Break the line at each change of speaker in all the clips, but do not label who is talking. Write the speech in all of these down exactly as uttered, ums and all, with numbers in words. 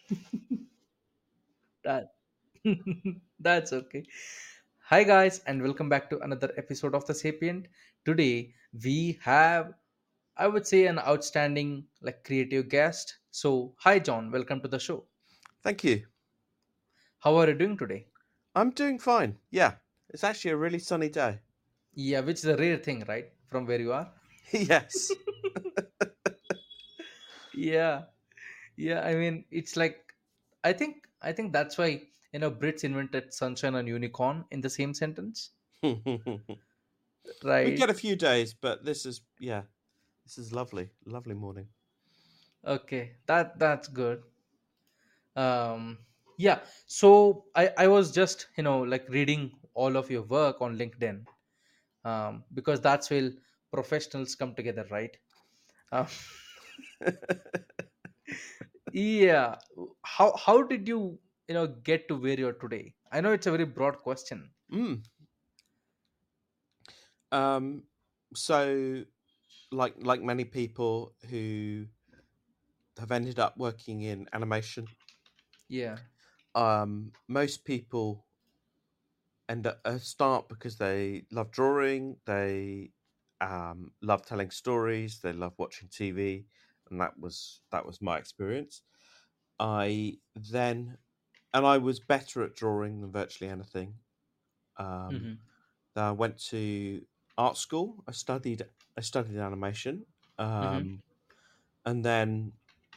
That that's okay. Hi guys, and welcome back to another episode of the Sapient. Today we have, I would say, an outstanding, like, creative guest. So, hi John, welcome to the show.
Thank you.
How are you doing today?
I'm doing fine. Yeah, it's actually a really sunny day.
Yeah, which is a rare thing, right? From where you are.
Yes.
Yeah, yeah. I mean, it's like, I think, I think that's why you know Brits invented sunshine and unicorn in the same sentence,
We get
right?
a few days, but this is yeah, this is lovely, lovely morning.
Okay, that that's good. um yeah, so i i was just you know like reading all of your work on LinkedIn, um because that's where professionals come together, right? uh, yeah. How how did you you know get to where you're today? I know it's a very broad question.
mm. Um. So, like like many people who have ended up working in animation,
Yeah.
um, most people end up uh, start because they love drawing, they um love telling stories, they love watching T V, and that was that was my experience. I then and I was better at drawing than virtually anything. Um,
Mm-hmm.
then I went to art school. I studied I studied animation,
Mm-hmm.
um, and then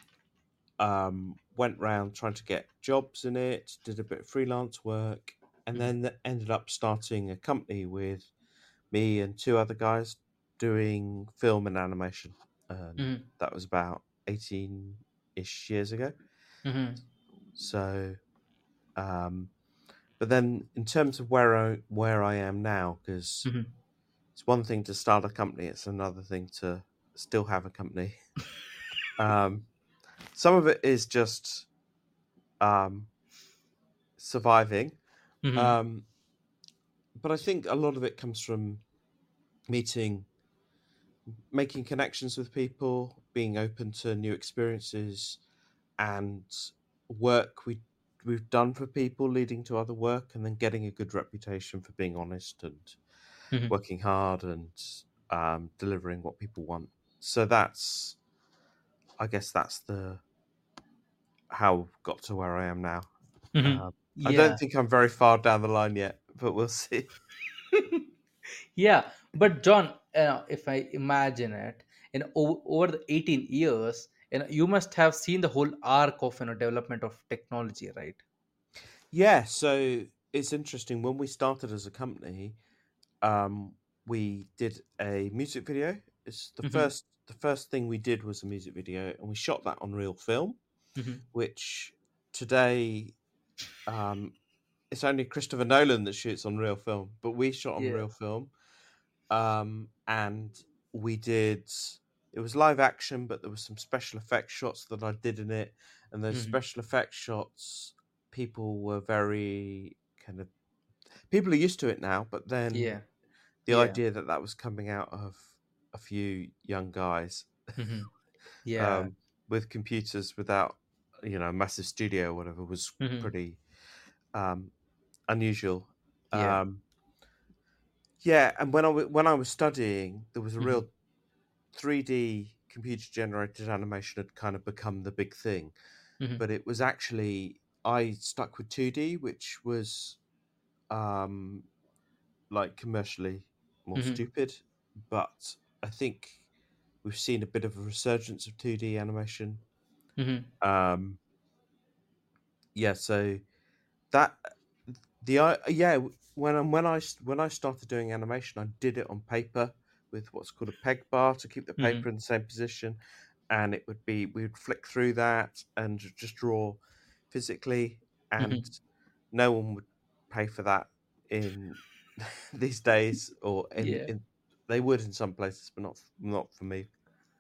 um, went round trying to get jobs in it. Did a bit of freelance work, and
Mm-hmm.
then ended up starting a company with me and two other guys doing film and animation. And
Mm-hmm.
that was about eighteen ish years ago.
Mm-hmm.
So um, But then, in terms of where I where I am now, because
Mm-hmm.
it's one thing to start a company, it's another thing to still have a company. Um, some of it is just um, surviving,
Mm-hmm.
um, but I think a lot of it comes from meeting, making connections with people, being open to new experiences, and work we we've done for people leading to other work, and then getting a good reputation for being honest and
Mm-hmm.
working hard and um, delivering what people want. So that's, I guess, that's the how I've got to where I am now.
Mm-hmm.
Um, I don't
Yeah.
think I'm very far down the line yet, but we'll see.
Yeah, but John, uh, if I imagine it, in o- over the eighteen years, you know, you must have seen the whole arc of you know development of technology, right?
Yeah, so it's interesting. When we started as a company, um, we did a music video. It's the
Mm-hmm.
first the first thing we did was a music video, and we shot that on real film,
Mm-hmm.
which today um, it's only Christopher Nolan that shoots on real film, but we shot on
Yeah.
real film. Um, and we did it was live action, but there was some special effects shots that I did in it, and those
Mm-hmm.
special effects shots, people were very kind of people are used to it now, but then
Yeah.
the
Yeah.
idea that that was coming out of a few young guys
Mm-hmm. Yeah.
um, with computers without you know a massive studio or whatever was
Mm-hmm.
pretty um, unusual.
Yeah.
Um, yeah, and when I w- when I was studying, there was a
Mm-hmm.
real three D computer generated animation had kind of become the big thing,
Mm-hmm.
but it was actually I stuck with two D, which was um, like commercially more
Mm-hmm.
stupid. But I think we've seen a bit of a resurgence of two D animation.
Mm-hmm.
Um, yeah, so that the I yeah when I when I s- when I started doing animation, I did it on paper with what's called a peg bar to keep the
Mm-hmm.
paper in the same position, and it would be we would flick through that and ju- just draw physically, and
Mm-hmm.
no one would pay for that in these days, or in,
Yeah.
in they would in some places, but not not for me.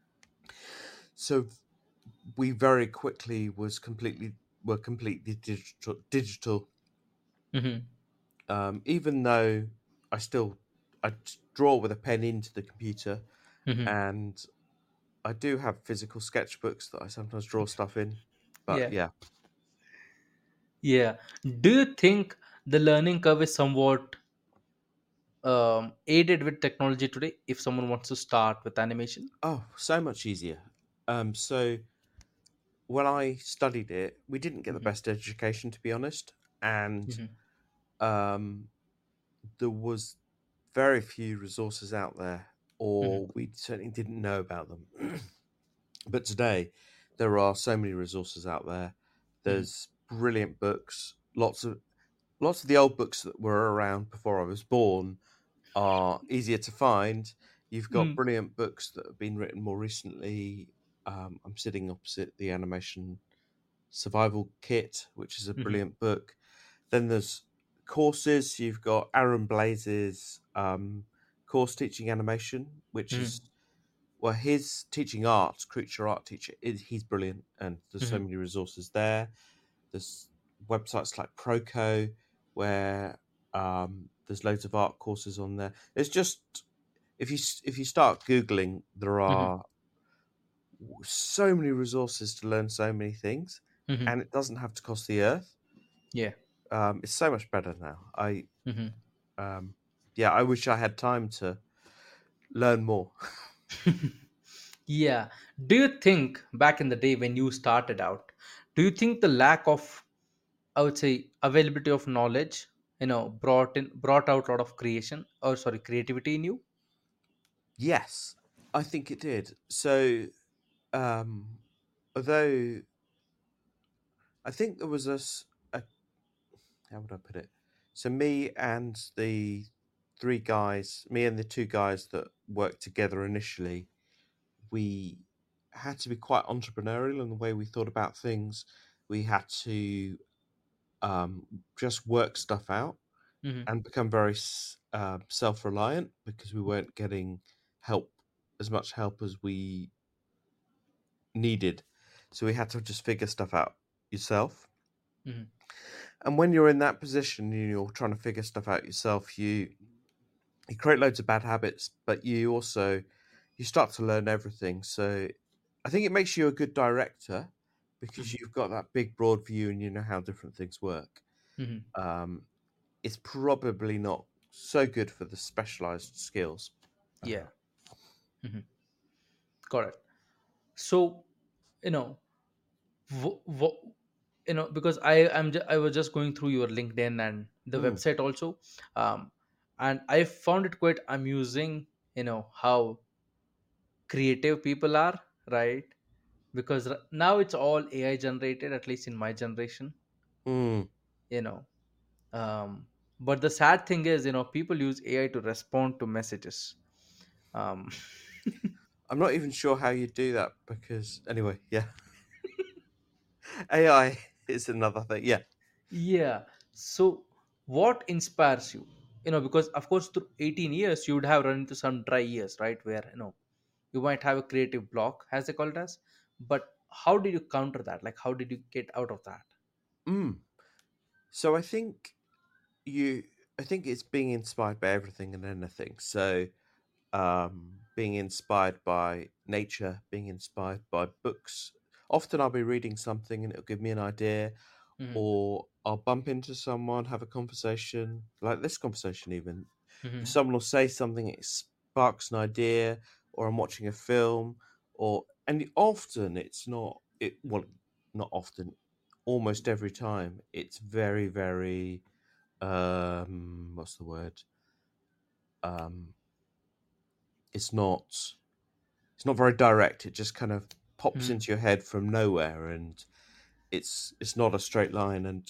So we very quickly was completely were completely digital digital
Mm-hmm.
um, even though I still I t- draw with a pen into the computer,
Mm-hmm.
and I do have physical sketchbooks that I sometimes draw stuff in. But
Yeah.
yeah,
Yeah. Do you think the learning curve is somewhat um, aided with technology today if someone wants to start with animation?
Oh, so much easier. Um, so when I studied it, we didn't get the
Hmm.
best education, to be honest, and
Hmm.
um, there was very few resources out there,
Hmm.
or we certainly didn't know about them. But today, there are so many resources out there.
Hmm.
There's brilliant books. Lots of lots of the old books that were around before I was born are easier to find. You've got
Hmm.
brilliant books that have been written more recently. Um, I'm sitting opposite the Animation Survival Kit, which is a
Hmm.
brilliant book. Then there's courses. You've got Aaron Blaze's um, course teaching animation, which
Hmm.
is well, his teaching art, creature art teacher, is he's brilliant, and there's so
Hmm.
many resources there. There's websites like Proco where um, there's loads of art courses on there. It's just if you if you start googling, there
Hmm.
are so many resources to learn so many things,
Hmm.
and it doesn't have to cost the earth.
Yeah.
Um, it's so much better now. I
Hmm.
um, yeah, I wish I had time to learn more.
Yeah. Do you think back in the day when you started out, do you think the lack of, I would say, availability of knowledge, you know, brought in brought out a lot of creation or sorry, creativity in you?
Yes, I think it did. So, um, although I think there was a, s- a how would I put it? So me and the three guys, me and the two guys that worked together initially, we had to be quite entrepreneurial in the way we thought about things. We had to um, just work stuff out
Hmm.
and become very s- uh, self-reliant because we weren't getting help as much help as we needed. So we had to just figure stuff out yourself.
Hmm.
And when you're in that position, and you're trying to figure stuff out yourself, you you create loads of bad habits, but you also you start to learn everything. So I think it makes you a good director because
Hmm.
you've got that big broad view and you know how different things work.
Hmm.
Um, it's probably not so good for the specialized skills. Uh,
Yeah. Hmm. Got it. So, you know, w- w- you know, because I am ju- I was just going through your LinkedIn and the
mm,
website also, um, and I found it quite amusing. You know how creative people are, right? Because r- now it's all A I generated, at least in my generation.
mm.
You know, um, but the sad thing is, you know, people use A I to respond to messages. Um,
I'm not even sure how you do that because anyway, yeah, A I is another thing. Yeah.
Yeah. So, what inspires you? You know, because of course, through eighteen years, you would have run into some dry years, right? Where, you know, you might have a creative block, as they call it as. But how did you counter that? Like, how did you get out of that?
Mm. So I think you, I think it's being inspired by everything and anything. So um, being inspired by nature, being inspired by books. Often I'll be reading something and it'll give me an idea,
Hmm.
or I'll bump into someone, have a conversation, like this conversation even.
Hmm.
Someone will say something, it sparks an idea, or I'm watching a film, or and often it's not it well, not often, almost every time it's very very um what's the word um it's not it's not very direct. It just kind of pops
Hmm.
into your head from nowhere, and it's it's not a straight line. And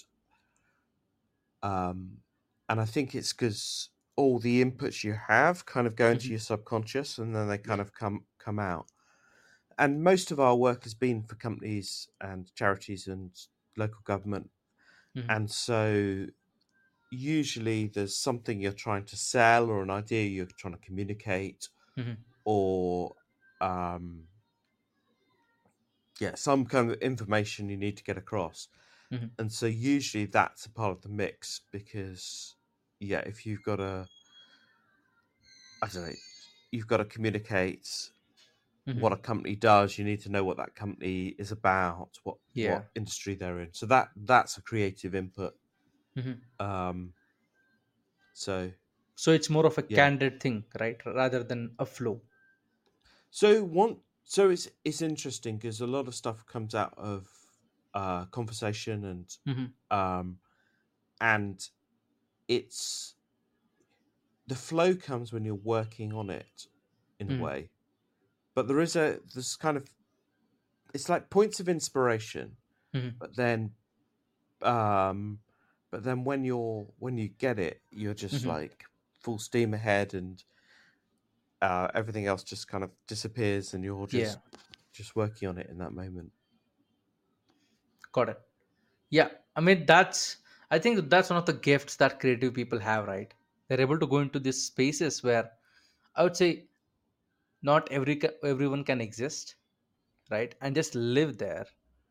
um, and I think it's because all the inputs you have kind of go into
Hmm.
your subconscious, and then they kind
Yeah.
of come come out. And most of our work has been for companies and charities and local government,
Hmm.
and so usually there's something you're trying to sell or an idea you're trying to communicate,
Hmm.
or um, yeah, some kind of information you need to get across.
Hmm.
And so usually that's a part of the mix because yeah, if you've got to, I don't know, you've got to communicate. what
Hmm.
a company does. You need to know what that company is about, what
Yeah.
what industry they're in. So that that's a creative input.
Hmm.
Um, so
So it's more of a
yeah.
candid thing, right, rather than a flow.
So one, so it's it's interesting because a lot of stuff comes out of uh, conversation and
Hmm.
um, and it's the flow comes when you're working on it in a
Hmm.
way, but there is a this kind of it's like points of inspiration,
Hmm.
but then um, but then when you're when you get it, you're just
Hmm.
like full steam ahead, and uh, everything else just kind of disappears, and you're
Yeah,
just just working on it in that moment.
got it. Yeah, I mean that's. I think that's one of the gifts that creative people have, right? They're able to go into these spaces where I would say not every ca- everyone can exist, right, and just live there.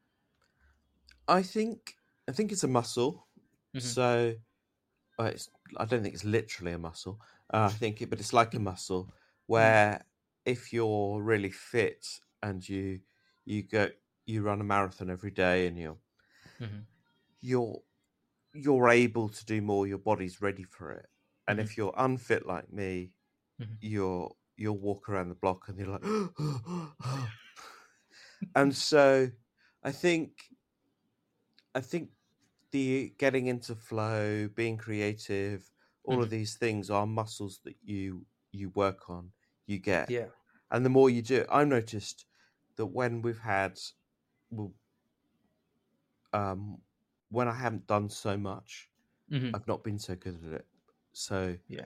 I think I think it's a muscle.
Hmm.
So uh, it's I don't think it's literally a muscle. Uh, I think it, but it's like a muscle
Hmm.
where if you're really fit and you you go you run a marathon every day and you're
Hmm.
you're you're able to do more. Your body's ready for it. And
Hmm.
if you're unfit like me,
Hmm.
you're you'll walk around the block and you're like, and so I think I think the getting into flow, being creative, all of
Hmm.
these things are muscles that you you work on, you get,
Yeah.
and the more you do it, I've noticed that when we've had, well, um, when I haven't done so much,
Hmm.
I've not been so good at it. So
Yeah,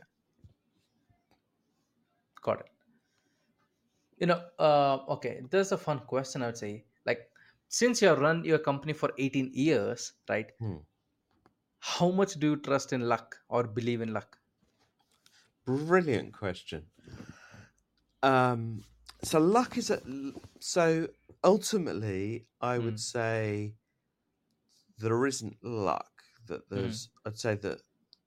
got it. You know, uh, okay, there's a fun question I would say. Like, since you have run your company for eighteen years, right?
hmm,
How much do you trust in luck or believe in luck?
brilliant question. Um, so luck is a so ultimately, I would
Mm.
say there isn't luck. That
Hmm.
there's, I'd say that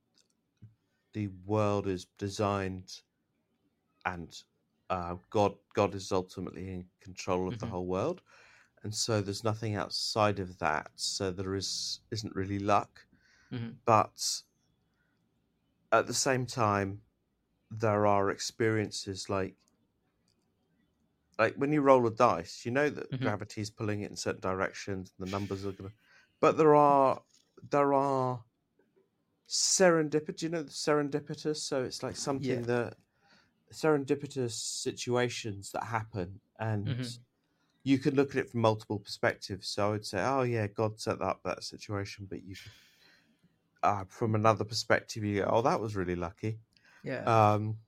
the world is designed and uh, God God is ultimately in control of the
Hmm.
whole world, and so there's nothing outside of that. So there is isn't really luck,
Hmm.
but at the same time, there are experiences like like when you roll a dice, you know that
Hmm.
gravity is pulling it in certain directions, and the numbers are gonna. But there are there are serendipity. You know, serendipitous. So it's like
Yeah.
something that serendipitous situations that happen, and
Hmm.
you could look at it from multiple perspectives. So I would say, oh yeah, God set up that situation, but you could, uh, from another perspective, you go, oh, that was really lucky.
Yeah.
Um,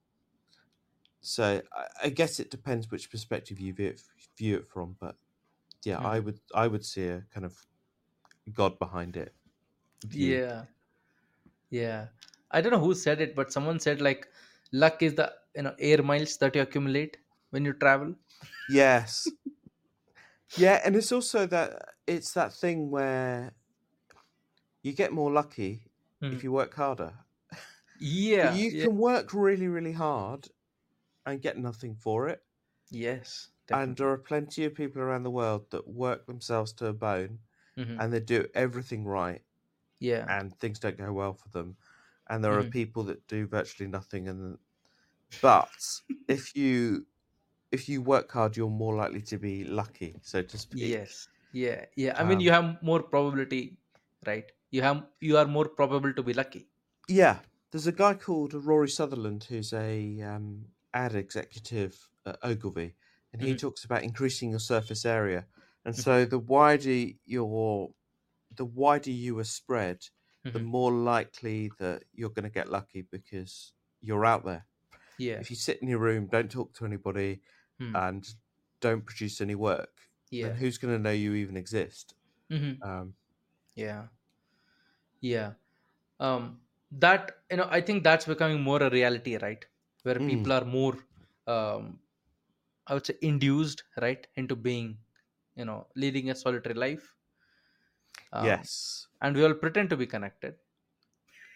so I, I guess it depends which perspective you view it, view it from, but yeah, I
Hmm.
would I would see a kind of God behind it view.
Yeah. Yeah. I don't know who said it, but someone said like luck is the you know air miles that you accumulate when you travel.
Yes, yeah, and it's also that it's that thing where you get more lucky if
Hmm.
you work harder. But
Yeah.
you
Yeah.
can work really, really hard and get nothing for it.
Yes,
And there
definitely.
are plenty of people around the world that work themselves to a bone
Hmm.
and they do everything right
Yeah.
and things don't go well for them. And there are
Hmm.
people that do virtually nothing and but if you if you work hard you're more likely to be lucky, so to speak.
Yes. Yeah. Yeah. I mean, you
Um
have more probability, right? You have you are more probable to be lucky.
yeah, there's a guy called Rory Sutherland who's a um, ad executive at Ogilvy, and he
Hmm.
talks about increasing your surface area. And
Hmm.
so the wider your the wider you are spread, the
Hmm.
more likely that you're going to get lucky because you're out there.
Yeah.
If you sit in your room, don't talk to anybody,
Hmm.
and don't produce any work, then
Yeah.
who's going to know you even exist?
Hmm.
Um,
Yeah. Yeah. Um. That you know, I think that's becoming more a reality, right? Where
mm,
people are more, um, I would say, induced, right, into being, you know, leading a solitary life. Um,
yes,
and we all pretend to be connected.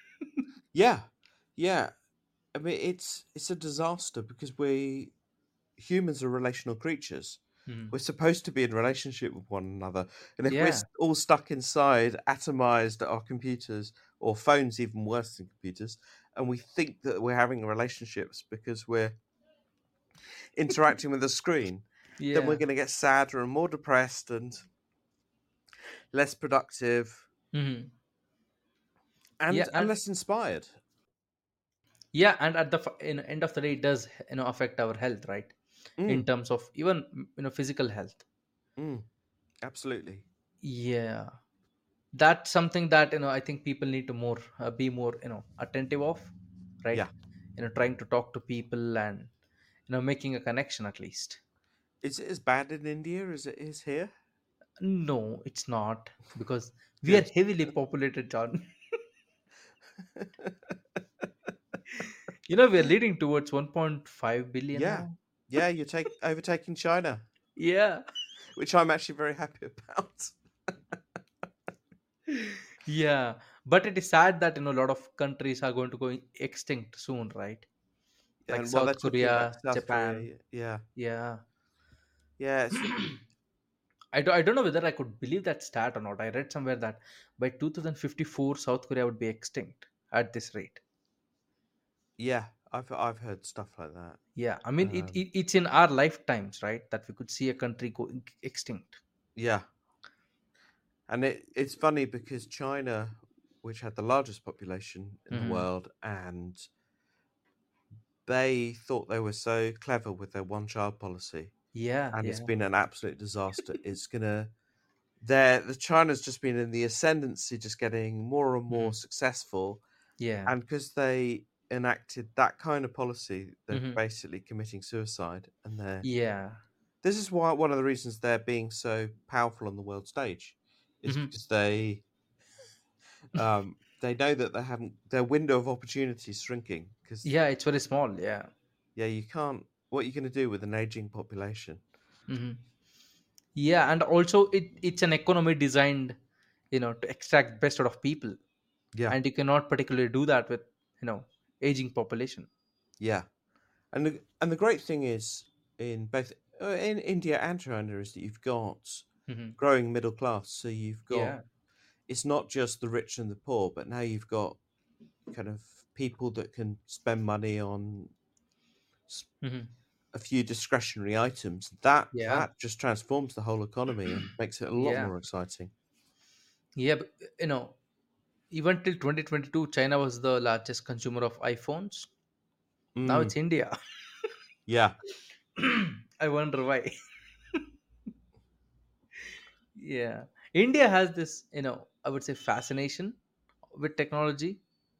yeah, yeah. I mean, it's it's a disaster because we humans are relational creatures.
Mhm.
We're supposed to be in relationship with one another. And if we're
Yeah.
s- all stuck inside, atomized at our computers, or phones, even worse than computers, and we think that we're having relationships because we're interacting with a screen, then we're
Yeah.
going to get sadder and more depressed and less productive
Mhm. Yeah,
and, and
and
less inspired.
yeah, and at the f- in end of the day, it does, you know affect our health, right? In
Mm,
terms of even, you know physical health.
mm, absolutely.
Yeah, that's something that, you know I think people need to more uh, be more, you know attentive of, right?
Yeah.
You know trying to talk to people, and, you know making a connection at least.
Is it as bad in India as it is here?
No, it's not, because we are
Good.
heavily populated, John. You know, we are leading towards one point five billion
Yeah.
now.
Yeah, you're take, overtaking China,
Yeah.
which I'm actually very happy about.
Yeah, but it is sad that, you know a lot of countries are going to go extinct soon, right? Like
And while they're
South
talking about
Korea,
South
Japan.
Korea, yeah.
Yeah.
Yeah, it's,
I, do, I don't know whether I could believe that stat or not. I read somewhere that by two thousand fifty-four, South Korea would be extinct at this rate.
yeah, I've I've heard stuff like that.
Yeah, I mean, it,
Um,
it it's in our lifetimes, right, that we could see a country go extinct.
yeah, and it, it's funny because China, which had the largest population in the
Hmm.
world, and they thought they were so clever with their one-child policy,
Yeah,
and it's
yeah.
been an absolute disaster. It's gonna there the China's just been in the ascendancy, just getting more and more
Hmm.
successful,
Yeah.
and because they enacted that kind of policy, they're
Hmm.
basically committing suicide, and they're
Yeah.
this is why one of the reasons they're being so powerful on the world stage is
Hmm.
because they um, they know that they haven't their window of opportunity is shrinking because
Yeah, it's very small. Yeah.
yeah you can't what are you going to do with an aging population.
Hmm. Yeah, and also it it's an economy designed, you know to extract best out of people,
Yeah,
and you cannot particularly do that with, you know aging population.
yeah, and the, and the great thing is in both uh, in India and China is that you've got
Hmm.
growing middle class, so you've got
Yeah.
it's not just the rich and the poor, but now you've got kind of people that can spend money on
Hmm.
a few discretionary items, that
Yeah.
that just transforms the whole economy and makes it a lot
Yeah.
more exciting.
Yeah, but, you know even till twenty twenty-two, China was the largest consumer of iPhones. Now
Mm,
it's India.
yeah,
I wonder why. Yeah, India has this, you know I would say, fascination with technology.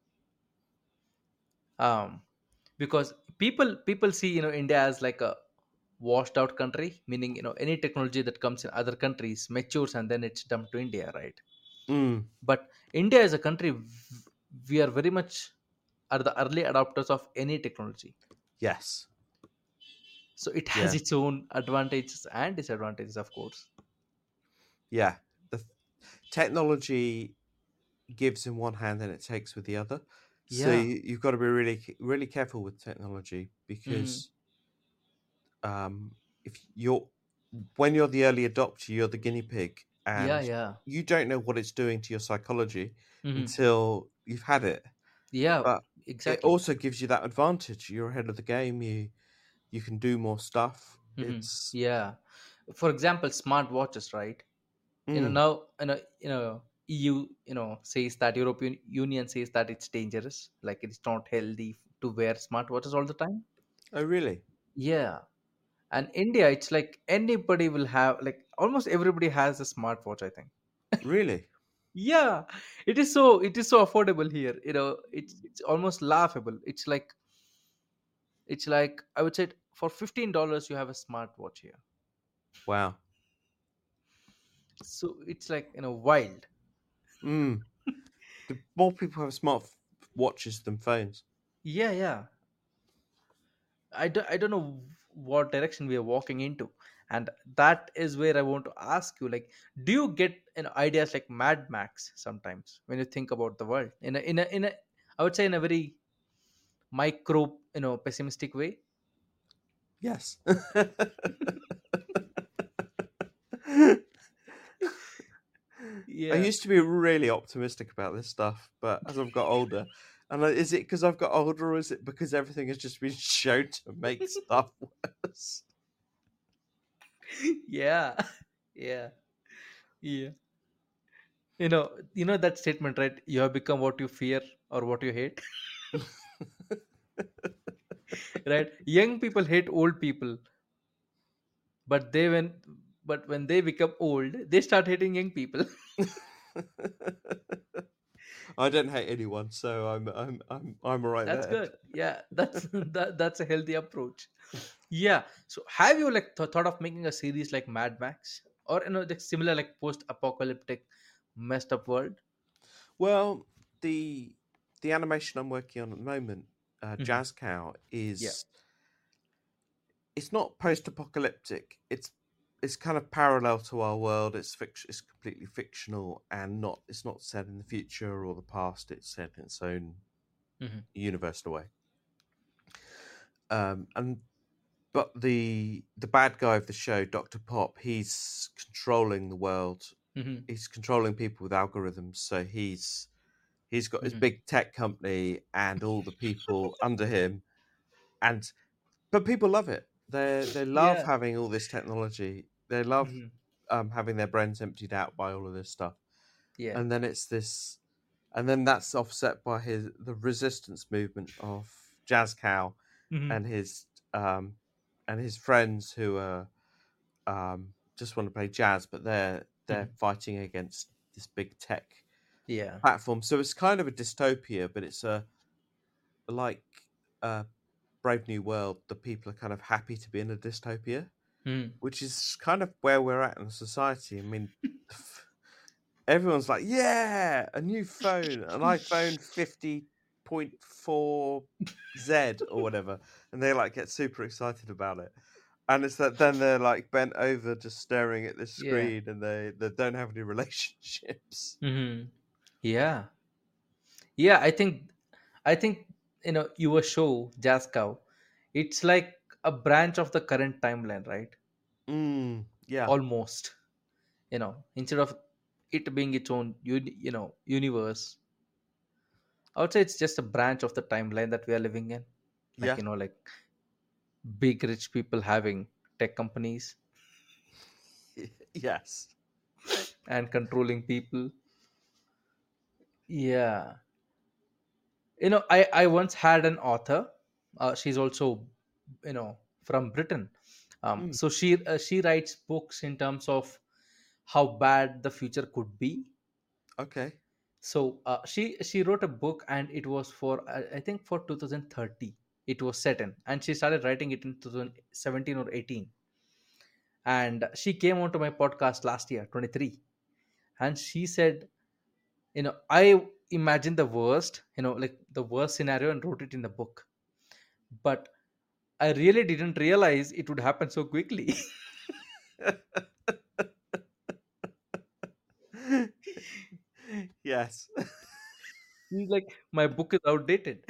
um because people people see, you know India as like a washed out country, meaning, you know any technology that comes in other countries matures and then it's dumped to India, right?
mm,
But India is a country, v- we are very much are the early adopters of any technology.
yes,
So it has
yeah,
its own advantages and disadvantages, of course.
yeah. The th- technology gives in one hand and it takes with the other. So
Yeah.
you, you've got to be really, c- really careful with technology
Hmm.
because um, if you're when you're the early adopter, you're the guinea pig,
Yeah,
and
yeah.
you don't know what it's doing to your psychology
Hmm.
until you've had it.
Yeah,
But it
exactly.
also gives you that advantage. You're ahead of the game. You you can do more stuff.
Hmm.
It's
Yeah. For example, smart watches, right? You know
mm,
now, you know you know E U, you know says that European Union says that it's dangerous, like it's not healthy to wear smartwatches all the time.
oh really,
Yeah. And India, it's like anybody will have, like almost everybody has a smartwatch, I think.
really,
Yeah, it is so it is so affordable here. You know, it's it's almost laughable. It's like it's like I would say, for fifteen dollars you have a smartwatch here.
wow.
So it's like, you know wild.
Mm. The more people have smart f- watches than phones.
Yeah, yeah. I don't, I don't know what direction we are walking into. And that is where I want to ask you, like, do you get, you know, ideas like Mad Max sometimes when you think about the world in a in a in a I would say, in a very micro, you know pessimistic way.
Yes. I
Yeah.
used to be really optimistic about this stuff, but as I've got older, and I- is it because I've got older, or is it because everything has just been shown to make stuff worse?
Yeah. Yeah. Yeah. You know, you know that statement, right? You have become what you fear or what you hate, right? Young people hate old people, but they when but when they become old, they start hating young people.
I don't hate anyone, so I'm I'm I'm I'm alright
That's
there.
good. Yeah, that's that, that's a healthy approach. Yeah. So, have you like th- thought of making a series like Mad Max, or you know, like similar like post-apocalyptic, messed up world?
Well, the the animation I'm working on at the moment, uh,
Hmm.
Jazz Cow,
Yeah.
is it's not post-apocalyptic. It's it's kind of parallel to our world. It's fiction. It's completely fictional and not. It's not set in the future or the past. It's set in its own
Hmm.
universe in a way. Um, and but the the bad guy of the show, Doctor Pop, he's controlling the world.
Hmm.
He's controlling people with algorithms. So he's he's got his
Hmm.
big tech company and all the people under him, and but people love it. They they love
Yeah.
having all this technology. They love
Hmm.
um, having their brains emptied out by all of this stuff.
Yeah.
And then it's this, and then that's offset by his the resistance movement of Jazz Cow
Hmm.
and his um, and his friends who are um, just want to play jazz, but they're they're
Hmm.
fighting against this big tech
Yeah.
platform. So it's kind of a dystopia, but it's a like a Brave New World. The people are kind of happy to be in a dystopia,
Hmm.
which is kind of where we're at in society. I mean, everyone's like, "Yeah, a new phone, an iPhone fifty point four Z or whatever," and they like get super excited about it. And it's that then they're like bent over, just staring at this
Yeah.
screen, and they they don't have any relationships.
Hmm. Yeah. Yeah. I think I think you know your show Jazz Cow. It's like a branch of the current timeline, right?
Mm, yeah,
Almost. You know, instead of it being its own uni- you know universe, I would say it's just a branch of the timeline that we are living in. Like
yeah,
you know, like big rich people having tech companies
yes,
and controlling people. Yeah. You know, I I once had an author. Uh, she's also you know from Britain. Um,
mm,
so she uh, she writes books in terms of how bad the future could be.
okay,
So uh, she she wrote a book, and it was for uh, I think for two thousand thirty. It was set in, and she started writing it in two thousand seventeen or eighteen. And she came onto my podcast last year, twenty-three, and she said, you know, I imagined the worst, you know, like the worst scenario, and wrote it in the book. But I really didn't realize it would happen so quickly.
yes.
She's like, my book is outdated.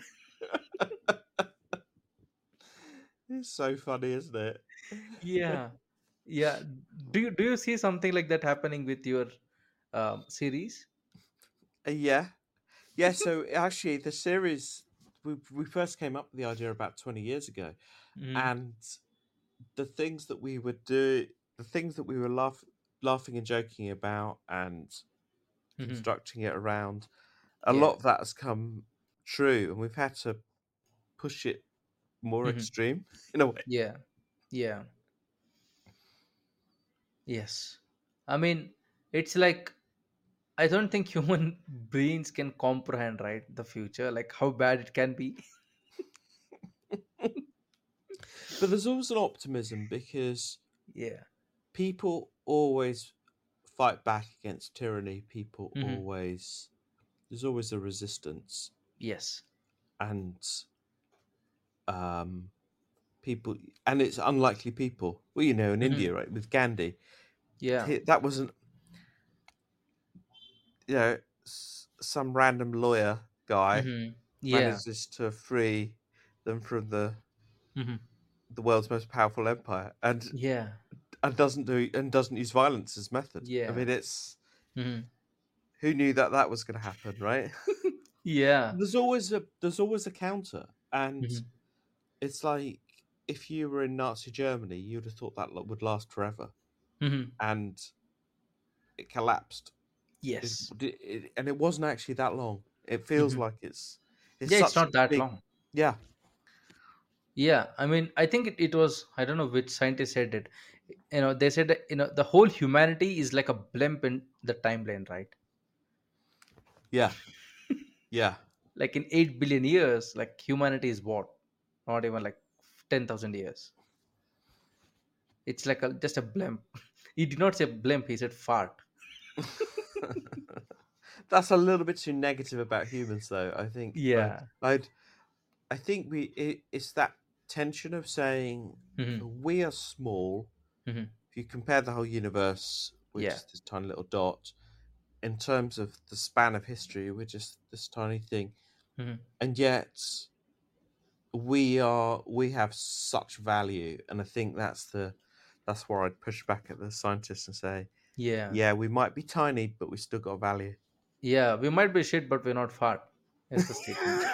It's so funny, isn't it?
Yeah, yeah. Do you do you see something like that happening with your um, series?
Uh, yeah, yeah. So actually, the series we we first came up with the idea about twenty years ago,
Mm-hmm.
and the things that we would do, the things that we were laugh, laughing and joking about, and
Mm-hmm.
constructing it around, a lot
Yeah.
of that has come true, and we've had to push it more
Mm-hmm.
extreme in a way.
Yeah. Yeah. Yes. I mean, it's like I don't think human brains can comprehend, right, the future, like how bad it can be.
But there's always an optimism because
Yeah.
people always fight back against tyranny. People
Hmm.
always there's always a resistance,
Yes.
and um, people, and it's unlikely people. Well, you know, in
Hmm.
India, right, with Gandhi,
Yeah.
he, that wasn't, you know, s- some random lawyer guy
Hmm. Yeah.
manages to free them from the
Hmm.
the world's most powerful empire, and
Yeah.
and doesn't do and doesn't use violence as method. I
Yeah.
mean, it's
Hmm.
who knew that that was going to happen, right?
Yeah.
There's always a there's always a counter, and
Hmm.
it's like if you were in Nazi Germany, you'd have thought that lo- would last forever,
Hmm.
and it collapsed. It,
Yes.
it, and it wasn't actually that long. It feels
Hmm.
like it's it's
Yeah, it's
such a
not that
big
long.
yeah
Yeah, I mean, I think it, it was, I don't know which scientist said it. You know, they said that, you know, the whole humanity is like a blimp in the timeline, right?
yeah yeah.
Like in eight billion years, like humanity is what? Not even like ten thousand years. It's like a, just a blimp. He did not say blimp, he said fart.
That's a little bit too negative about humans, though. I think I'd,
Yeah.
I'd I think we it, it's that tension of saying
Hmm.
we are small.
Hmm.
If you compare the whole universe, we're
Yeah.
just this tiny little dot. In terms of the span of history, we're just this tiny thing,
Hmm.
and yet we are we have such value. And I think that's the that's where I'd push back at the scientists and say,
Yeah.
yeah, we might be tiny, but we still got value.
Yeah. We might be shit, but we're not fart. Is the statement.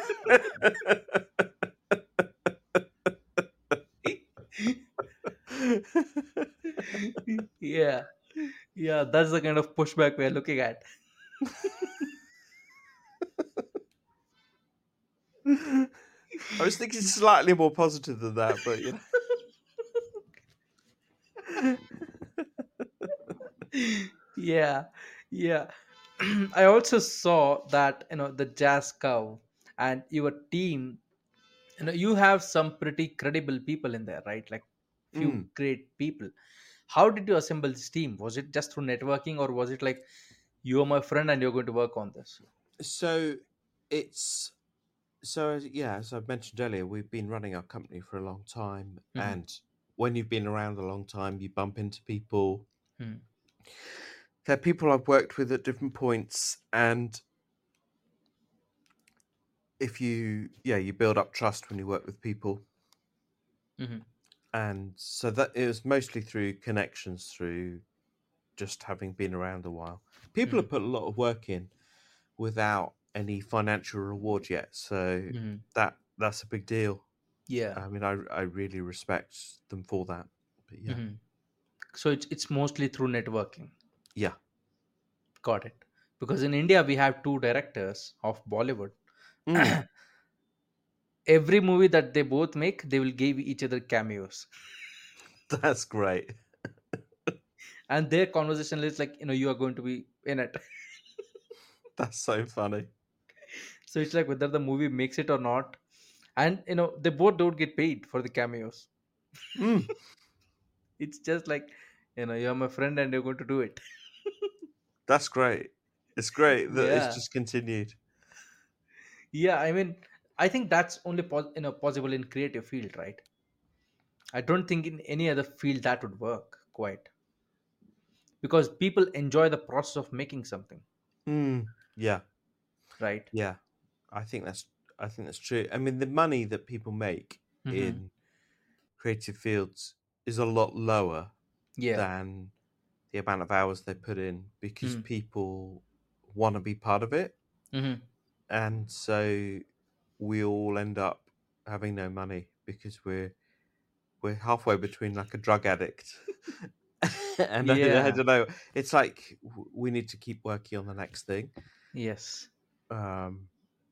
Yeah. Yeah. That's the kind of pushback we're looking at.
I was thinking slightly more positive than that, but you know.
Yeah. Yeah. I also saw that, you know, the jazz cow and your team, you know, you have some pretty credible people in there, right? Like few
Mm.
great people. How did you assemble this team? Was it just through networking, or was it like you are my friend and you're going to work on this?
So it's so as- yeah, as I've mentioned earlier, we've been running our company for a long time,
Hmm.
and when you've been around a long time, you bump into people.
Hmm.
They're people I've worked with at different points, and if you yeah, you build up trust when you work with people,
Hmm.
and so that it was mostly through connections, through just having been around a while. People
Hmm.
have put a lot of work in without any financial reward yet, so
Hmm.
that that's a big deal.
Yeah.
I mean, I I really respect them for that. But yeah,
Hmm. So it's it's mostly through networking.
yeah,
Got it. Because in India we have two directors of Bollywood.
mm,
Every movie that they both make, they will give each other cameos,
that's great.
and their conversation is like, you know, you are going to be in it.
That's so funny.
So it's like whether the movie makes it or not, and you know they both don't get paid for the cameos.
Mm,
It's just like, you know, you're my friend and you're going to do it.
that's great. It's great that it's
Yeah.
just continued.
Yeah, I mean, I think that's only pos- you know possible in creative field, right? I don't think in any other field that would work quite, because people enjoy the process of making something,
Mm, yeah,
right?
yeah. I think that's I think that's true. I mean, the money that people make
Mm-hmm.
in creative fields is a lot lower
Yeah.
than the amount of hours they put in because
Mm-hmm.
people want to be part of it,
Mm-hmm.
and so we all end up having no money because we're we're halfway between like a drug addict and I, I
Yeah.
don't know. It's like w- we need to keep working on the next thing.
Yes.
Um,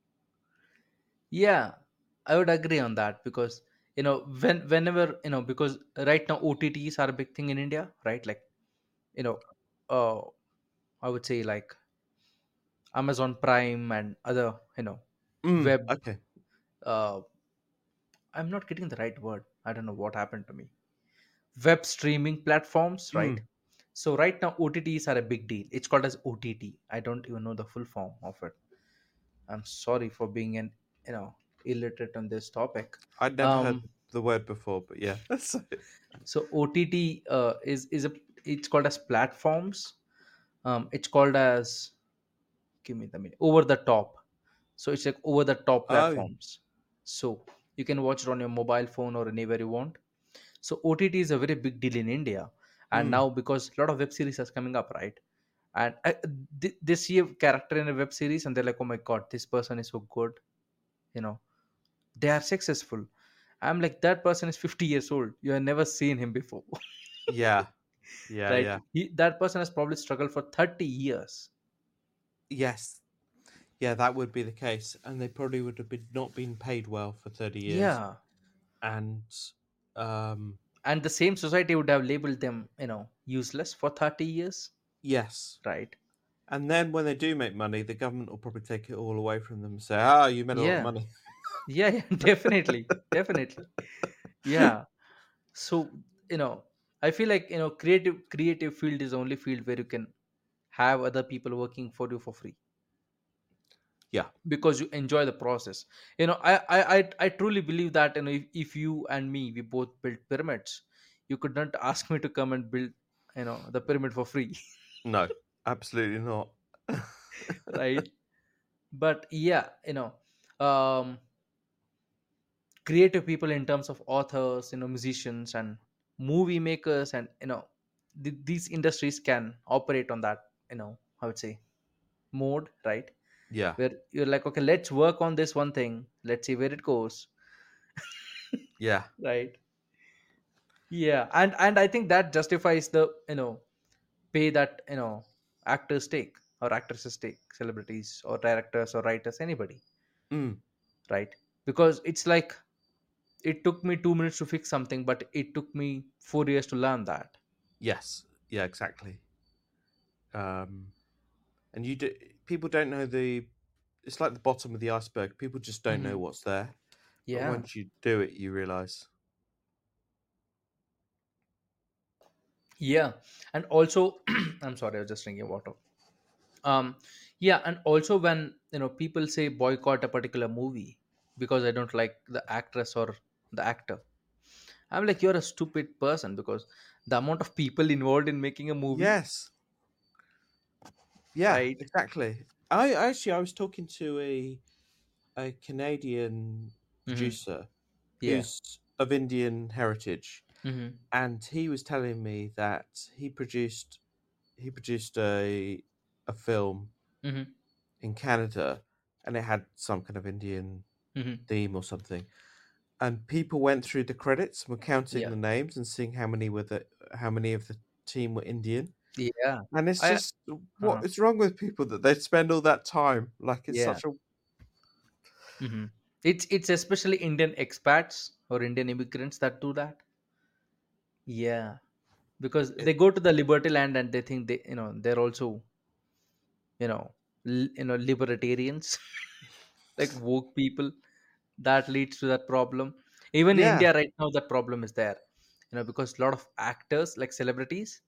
Yeah, I would agree on that, because you know when whenever, you know, because right now O T Ts are a big thing in India, right? Like, you know, uh, I would say like Amazon Prime and other, you know,
mm,
web.
okay.
Uh, I'm not getting the right word. I don't know what happened to me. Web streaming platforms, right?
Mm,
So right now O T Ts are a big deal. It's called as O T T. I don't even know the full form of it. I'm sorry for being an, you know, illiterate on this topic.
I'd never heard
Um,
the word before, but yeah. So,
so O T T uh, is is a, it's called as platforms. Um, it's called as, give me the minute, over the top. So it's like over the top
oh,
platforms. So You can watch it on your mobile phone or anywhere you want. So O T T is a very big deal in India, and
Mm.
now because a lot of web series are coming up, right? And I, th- they see a character in a web series and they're like, oh my god, this person is so good, you know, they are successful. I'm like, that person is fifty years old, you have never seen him before.
Yeah. Yeah.
Right?
Yeah.
He, that person has probably struggled for thirty years.
Yes. Yeah, that would be the case, and they probably would have been not been paid well for thirty years,
Yeah,
and um,
and the same society would have labeled them, you know, useless for thirty years.
yes,
Right?
and then when they do make money, the government will probably take it all away from them and say, "Ah, you made a lot of
Yeah,
money."
yeah, yeah. Definitely, definitely. Yeah. So, you know, I feel like, you know, creative creative field is the only field where you can have other people working for you for free,
Yeah.
because you enjoy the process. You know, i i i, I truly believe that, you know, if, if you and me, we both built pyramids, you could not ask me to come and build, you know, the pyramid for free.
No, absolutely not.
Right? But yeah, you know, um creative people in terms of authors, you know, musicians and movie makers, and you know, th- these industries can operate on that, you know, I would say, mode, right?
Yeah.
Where you're like, okay, let's work on this one thing, let's see where it goes.
Yeah.
Right? Yeah, and and I think that justifies the, you know, pay that, you know, actors take or actresses take, celebrities or directors or writers, anybody.
Mm.
Right? Because it's like, it took me two minutes to fix something, but it took me four years to learn that.
Yes. Yeah. Exactly. Um, and you do. People don't know the. It's like the bottom of the iceberg. People just don't know
Hmm.
what's there. But
Yeah.
once you do it, you realize.
Yeah. And also, I'm sorry, I was just drinking water. Um, yeah, and also when, you know, people say boycott a particular movie because I don't like the actress or the actor, I'm like, you're a stupid person, because the amount of people involved in making a movie,
Yes. Yeah.
right?
Exactly. I actually I was talking to a a Canadian
Hmm.
producer
Yeah.
who's of Indian heritage,
Hmm.
and he was telling me that he produced he produced a a film
Hmm.
in Canada, and it had some kind of Indian
Hmm.
theme or something. And people went through the credits and were counting
Yeah.
the names and seeing how many were the how many of the team were Indian.
Yeah.
And it's
I.
just, what
Uh,
is wrong with people that they spend all that time? Like, it's
yeah.
such a.
Hmm. It's it's especially Indian expats or Indian immigrants that do that. Yeah, because
It,
they go to the Liberty Land and they think they, you know, they're also, you know, l- you know, libertarians, like woke people. That leads to that problem. Even in
yeah,
India right now, that problem is there. You know, because a lot of actors, like celebrities,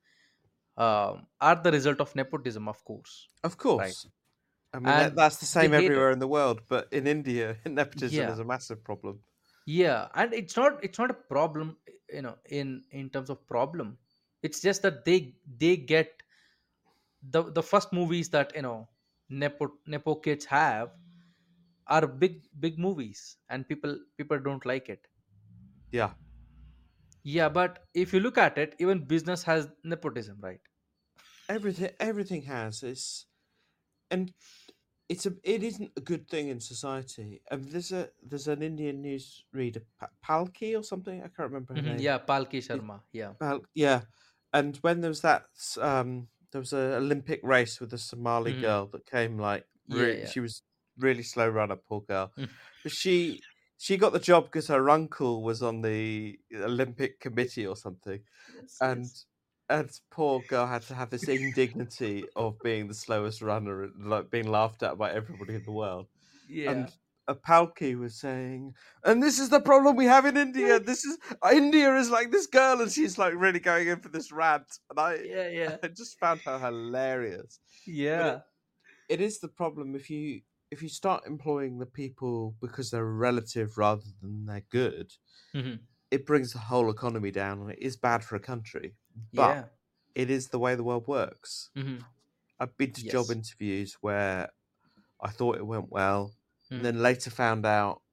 um, are the result of nepotism, of course,
of
right?
course. I mean, that
And
that's the
they
same
hate it.
everywhere in the world, but in India, nepotism
Yeah.
is a massive problem.
Yeah, and it's not it's not a problem, you know, in in terms of problem. It's just that they they get the the first movies that, you know, nepo nepo kids have are big big movies, and people people don't like it.
Yeah,
Yeah, but if you look at it, even business has nepotism, right?
everything everything has it's and it's a it isn't a good thing in society. And there's a there's an Indian news reader, Pa- Palki or something. I can't remember her
Hmm.
name.
Yeah, Palki
It,
Sharma. Yeah.
Pal, yeah, and when there was that um there was an Olympic race with a Somali
Hmm.
girl that came like
Yeah,
re-
yeah.
she was really slow runner, poor girl,
Mm.
but she she got the job because her uncle was on the Olympic committee or something,
Yes,
and
yes.
and poor girl had to have this indignity of being the slowest runner and like being laughed at by everybody in the world.
Yeah.
And a Palki was saying, and this is the problem we have in India. This is India is like this girl, and she's like really going in for this rant, and I
Yeah, yeah.
I just found her hilarious. But it
Yeah.
it is the problem if you if you start employing the people because they're relative rather than they're good,
Hmm.
it brings the whole economy down, and it is bad for a country. But
Yeah.
it is the way the world works.
Hmm.
I've been to job
Yes.
interviews where I thought it went well, and
Hmm.
then later found out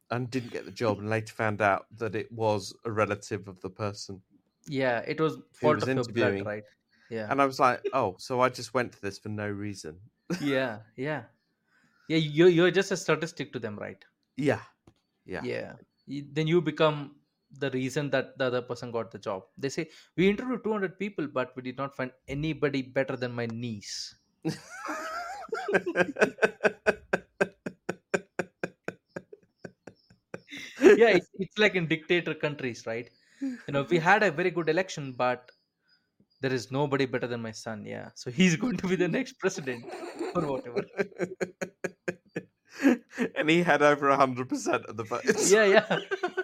and didn't get the job, and later found out that it was a relative of the person
Yeah, it was
who
fault
was
of your blood,
interviewing.
right? Yeah.
And I was like, oh, so I just went to this for no reason.
Yeah, yeah. Yeah, you you're just a statistic to them, right?
Yeah, yeah.
Yeah. You- Then you become the reason that the other person got the job. They say we interviewed two hundred people, but we did not find anybody better than my niece. Yeah, it's, it's like in dictator countries, right? You know, we had a very good election, but there is nobody better than my son. Yeah, so he's going to be the next president or whatever.
And he had over a hundred percent of the votes.
Yeah, yeah.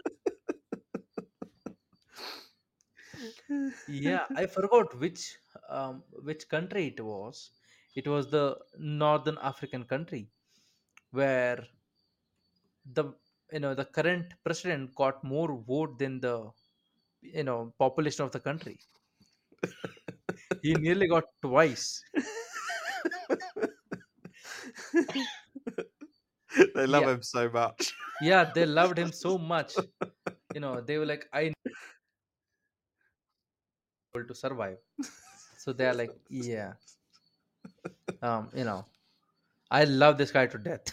Yeah, I forgot which um, which country it was. It was the Northern African country where the you know the current president got more vote than the you know population of the country. He nearly got twice.
They love
Yeah,
him so much.
yeah, they loved him so much. You know, they were like, I need to survive. So they are like, yeah, um, you know, I love this guy to death.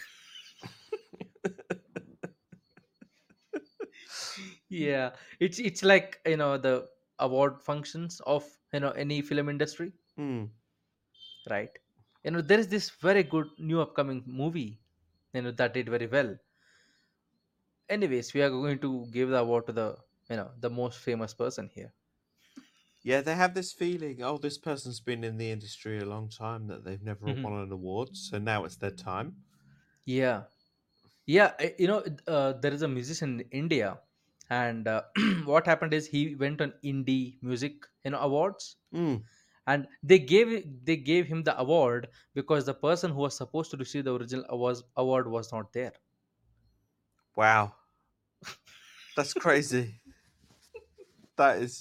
Yeah, it's it's like you know the award functions of you know any film industry,
Hmm.
right? You know there is this very good new upcoming movie, you know that did very well. Anyways, we are going to give the award to the you know the most famous person here.
Yeah, they have this feeling, oh, this person's been in the industry a long time that they've never
Mhm.
won an award, so now it's their time.
Yeah, yeah, I- you know uh, there is a musician in India, and uh, what happened is he went on indie music you know awards,
Mm.
and they gave they gave him the award because the person who was supposed to receive the original awards, award was not there.
Wow, that's crazy. That is,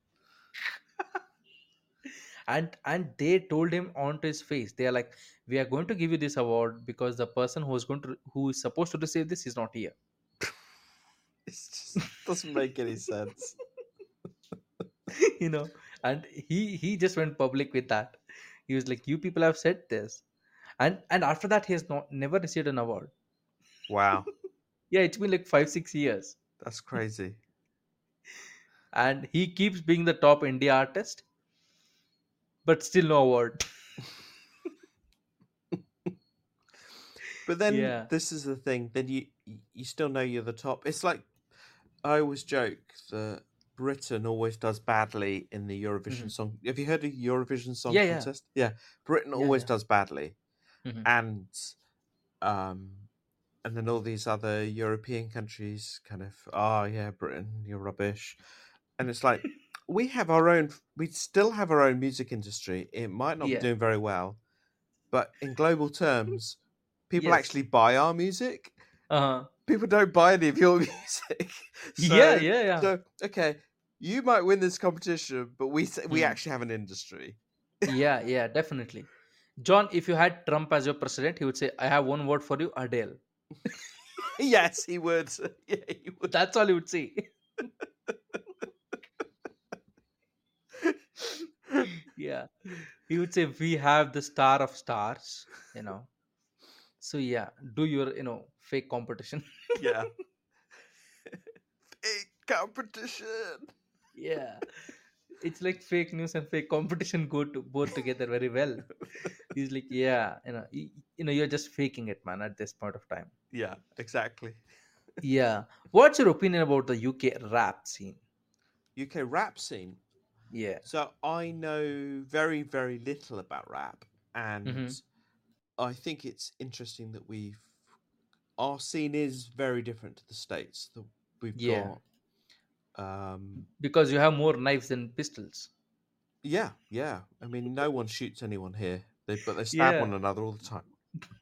and and they told him onto his face, they are like, we are going to give you this award because the person who is going to who is supposed to receive this is not here.
it just doesn't make any sense.
You know and he he just went public with that. He was like, you people have said this, and and after that he has not never received an award.
Wow,
Yeah, it's been like five six years,
that's crazy.
and he keeps being the top indie artist, but still no award.
But then
Yeah.
this is the thing. Then you you still know you're the top. It's like I always joke that Britain always does badly in the Eurovision
Mhm.
song. Have you heard of Eurovision Song
Yeah, yeah,
Contest? Yeah, Britain
yeah,
always
yeah.
does badly,
Mhm.
and um, and then all these other European countries kind of, oh yeah, Britain, you're rubbish, and it's like we have our own. We still have our own music industry. It might not be
Yeah.
doing very well, but in global terms, people
Yes.
actually buy our music.
Uh-huh.
People don't buy any of your music.
Yeah,
so
yeah, yeah.
so okay, you might win this competition, but we s- we
Hmm.
actually have an industry.
Yeah, yeah, definitely. John, if you had Trump as your president, he would say, I have one word for you, Adele.
Yes, he would. Yeah, he would.
That's all he would say. Yeah. He would say, we have the star of stars, you know. So yeah, do your, you know, fake competition.
Yeah. Big competition.
Yeah. It's like fake news and fake competition go to both together very well. He's like, yeah, you know, you, you know, you're just faking it, man, at this point of time.
Yeah, exactly.
Yeah. What's your opinion about the U K rap scene?
U K rap scene.
Yeah.
So I know very, very little about rap, and
Mm-hmm.
I think it's interesting that we've our scene is very different to the states. That we've
Yeah.
got, um,
Because you have more knives than pistols.
yeah, yeah. I mean, no one shoots anyone here, they but they stab
Yeah.
one another all the time.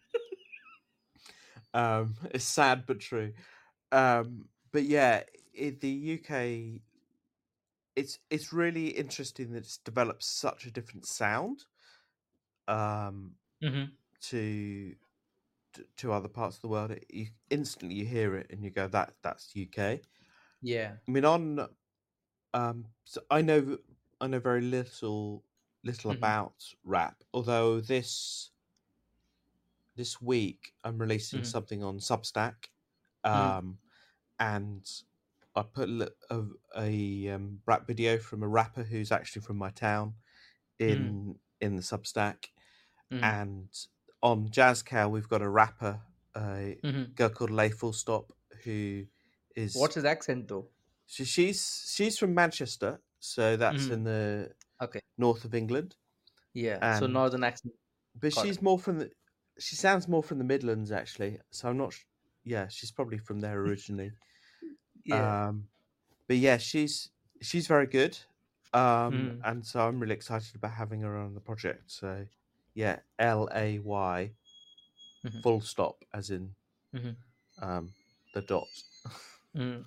Um, it's sad but true. Um, but yeah, in the U K, it's it's really interesting that it's developed such a different sound um,
Mm-hmm.
to to, to other parts of the world, it, you instantly you hear it and you go, that that's U K.
Yeah.
I mean, on um, so I know I know very little little
Mm-hmm.
about rap, although this this week I'm releasing
Mm-hmm.
something on Substack,
Mm-hmm.
um, and I put a, li- a, a um, rap video from a rapper who's actually from my town
Mm-hmm.
in in the Substack,
Mm-hmm.
and on Jazzcow we've got a rapper, a
Mm-hmm.
girl called Lay Full Stop, who is
What's his accent though?
she, she's she's from Manchester, so that's
Mm-hmm.
in the
Okay.
north of England,
Yeah. So
and
northern accent.
but
Got it.
she's more from the she sounds more from the Midlands actually, so I'm not sh- yeah, she's probably from there originally.
Yeah.
Um, but yeah, she's she's very good, um,
Mm-hmm.
and so I'm really excited about having her on the project. So yeah, L A Y
Mm-hmm.
full stop, as in
Mm-hmm.
um, the dot.
Mm.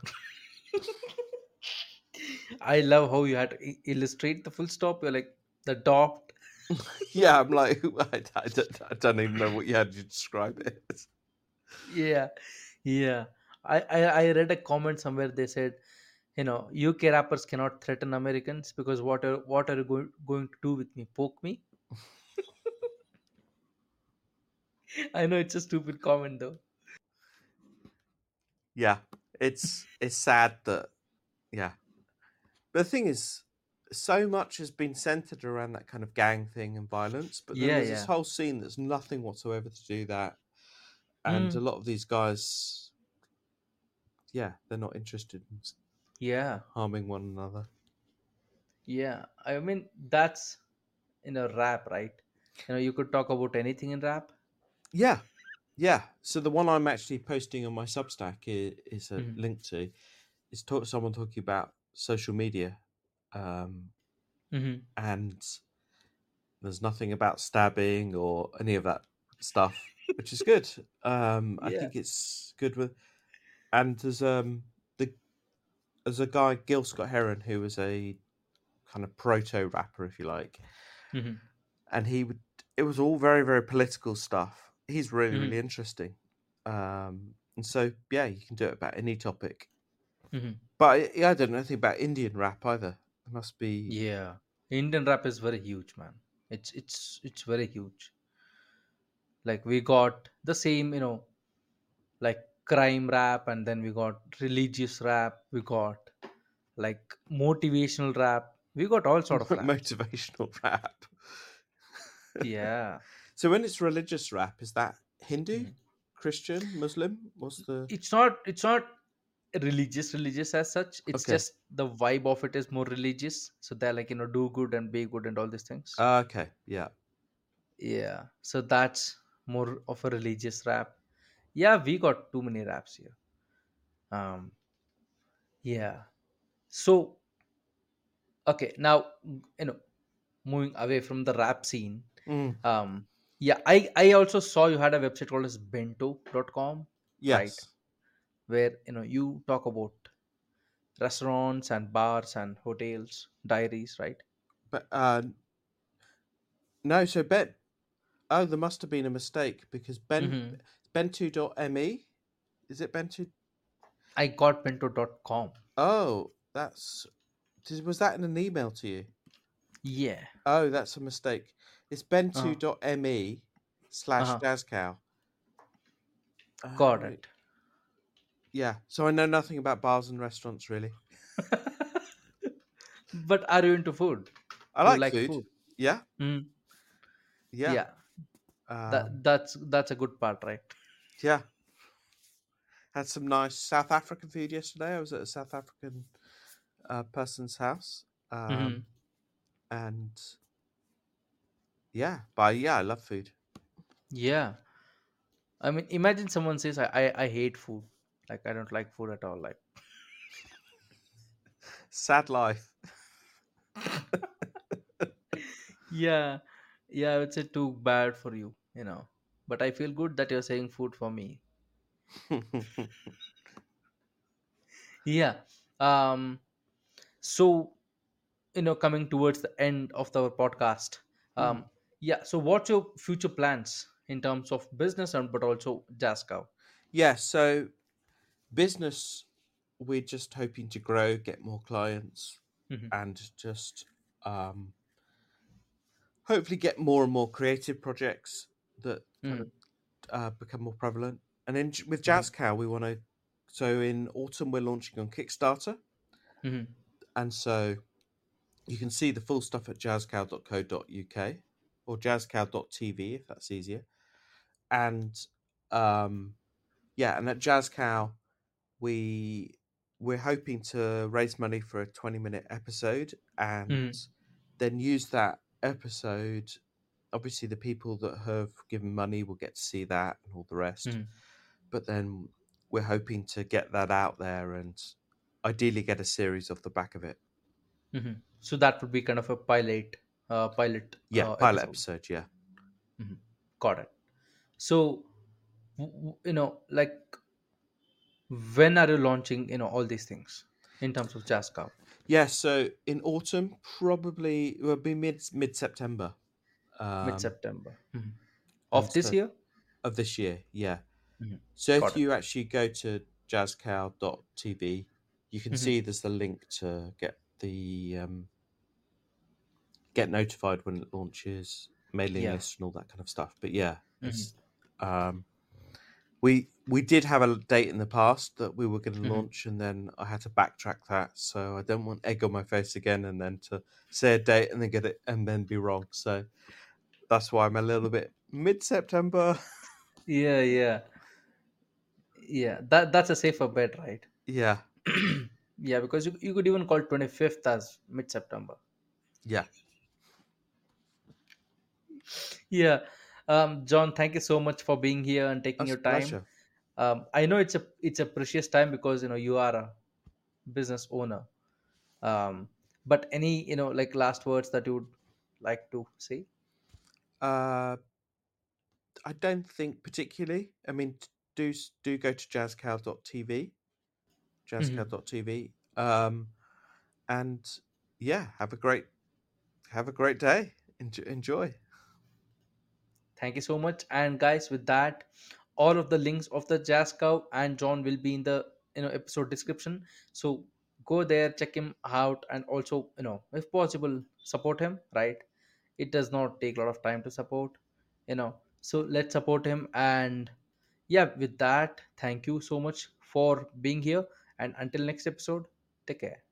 I love how you had to i- illustrate the full stop. You're like the dot.
Yeah, I'm like I, I, don't, I don't even know what you had to describe it as.
Yeah. Yeah. I, I, I read a comment somewhere. They said, you know, U K rappers cannot threaten Americans because what are what are you going, going to do with me? Poke me? I know it's a stupid comment though.
Yeah, it's it's sad that yeah. But the thing is, so much has been centered around that kind of gang thing and violence, but then
Yeah,
there's this
yeah.
whole scene that's nothing whatsoever to do that, and a
Mm,
lot of these guys, yeah, they're not interested in s-
yeah,
harming one another.
yeah. I mean, that's in a rap, right? You know, you could talk about anything in rap.
Yeah, yeah. So the one I'm actually posting on my Substack is, is a
Mm-hmm.
link to is talk, someone talking about social media, um,
Mm-hmm.
and there's nothing about stabbing or any of that stuff, which is good. Um, I
Yeah.
think it's good with, and there's um the there's a guy Gil Scott Heron who was a kind of proto rapper, if you like,
Mm-hmm.
and he would it was all very very political stuff. He's really
Mm-hmm.
really interesting, um, and so yeah, you can do it about any topic.
Mm-hmm.
But I, yeah, I don't know anything about Indian rap either. It must be
Yeah. Indian rap is very huge, man. It's it's it's very huge. Like we got the same, you know, like crime rap, and then we got religious rap. We got like motivational rap. We got all sort of rap.
motivational rap.
Yeah.
So when it's religious rap, is that Hindu,
Mhm.
Christian, Muslim? What's the
It's not it's not religious religious as such. It's
okay?
just the vibe of it is more religious. So they're like, you know, do good and be good and all these things.
Uh, okay, yeah.
Yeah. So that's more of a religious rap. Yeah, we got too many raps here. Um yeah. So okay, now you know, moving away from the rap scene.
Mm,
Um yeah, I I also saw you had a website called as bento dot com, right?
yes,
Where you know you talk about restaurants and bars and hotels, diaries, right?
but uh, no. So Ben, oh, there must have been a mistake because Ben
Mm-hmm.
Bentu dot me. Is it Bentu?
I got bento dot com.
Oh, that's did- was that in an email to you?
Yeah.
Oh, that's a mistake. It's
Uh-huh.
bentu dot me slash
Uh-huh.
jazzcow.
Got
Oh,
it.
yeah. So I know nothing about bars and restaurants really.
But are you into food?
I
Do you
like
like
food.
food?
Yeah,
Mm.
yeah,
Yeah.
um,
That that's that's a good part, right?
yeah. Had some nice South African food yesterday. I was at a South African uh, person's house,
Mm-hmm.
um, and yeah, but yeah, I love food.
Yeah. I mean, imagine someone says, I, I, I hate food. Like, I don't like food at all. Like,
Sad life.
yeah. Yeah, it's too bad for you, you know. But I feel good that you're saying food for me. Yeah. Um, so, you know, coming towards the end of our podcast.
Mm.
Um, yeah. So, what's your future plans? in terms of business and but also Jazz Cow?
Yeah, so business, we're just hoping to grow, get more clients,
Hmm.
and just um, hopefully get more and more creative projects that kind of
Hmm.
uh, become more prevalent. And then j- with
Hmm.
Jazz Cow, we want to. So in autumn, we're launching on Kickstarter,
Hmm.
and so you can see the full stuff at jazzcow dot co dot uk or jazzcow dot t v if that's easier. And um, yeah, and at Jazz Cow, we we're hoping to raise money for a twenty minute episode and
Hmm.
then use that episode. Obviously, the people that have given money will get to see that and all the rest.
Hmm.
But then we're hoping to get that out there and ideally get a series off the back of it.
Hmm. So that would be kind of a pilot, uh, pilot
Yeah,
uh,
pilot
episode.
episode. Yeah.
Hmm. Got it. So, w- w- you know, like, when are you launching? You know, all these things in terms of Jazz Cow?
Yeah, so in autumn, probably it will be mid mid September.
Mid
Um,
September. Hmm.
and
Of this
so
year.
of this year, yeah.
Hmm.
So
Got
if
it.
you actually go to jazzcow dot t v, you can
Hmm.
see there's the link to get the um, get notified when it launches, mailing
Yeah.
list and all that kind of stuff. But yeah,
Hmm.
it's um, we we did have a date in the past that we were going to
Hmm.
launch, and then I had to backtrack that. So I don't want egg on my face again, and then to say a date and then get it and then be wrong. So that's why I'm a little bit mid September.
Yeah, yeah, yeah. That that's a safer bet, right?
Yeah,
Yeah, because you, you could even call twenty fifth as mid September.
yeah,
Yeah. Um, John, thank you so much for being here and taking
that's
your
a
time.
pleasure.
Um, I know it's a it's a precious time because you know you are a business owner. Um, but any you know like last words that you would like to say?
Uh, I don't think particularly. I mean, t- do s- do go to jazzcow dot t v, jazzcow
Mhm.
dot t v, um, and yeah, have a great have a great day. Enjoy. enjoy.
Thank you so much. And guys, with that, all of the links of the Jazz Cow and John will be in the you know episode description. So go there, check him out, and also you know if possible support him. Right? It does not take a lot of time to support. You know, so let's support him. And yeah, with that, thank you so much for being here. And until next episode, take care.